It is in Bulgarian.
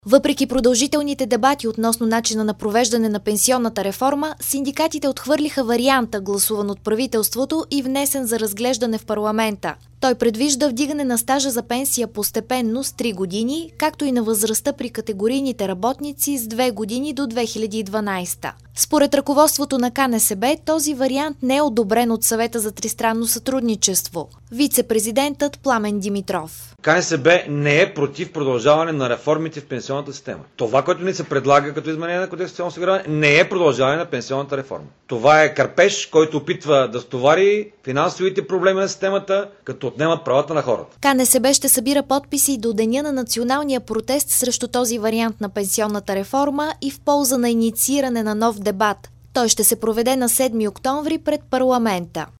Въпреки продължителните дебати относно начина на провеждане на пенсионната реформа, синдикатите отхвърлиха варианта, гласуван от правителството и внесен за разглеждане в парламента. Той предвижда вдигане на стажа за пенсия постепенно с 3 години, както и на възрастта при категорийните работници с 2 години до 2012. Според ръководството на КНСБ, този вариант не е одобрен от Съвета за тристранно сътрудничество. Вице-президентът Пламен Димитров. КНСБ не е против продължаване на реформите в пенсионната система. Това, което ни се предлага като изменение на Кодекса за социално осигуряване, не е продължаване на пенсионната реформа. Това е кърпеж, който опитва да стовари финансовите проблеми на системата, като отнема правата на хората. КНСБ ще събира подписи до деня на националния протест срещу този вариант на пенсионната реформа и в полза на иницииране на нов дебат. Той ще се проведе на 7 октомври пред парламента.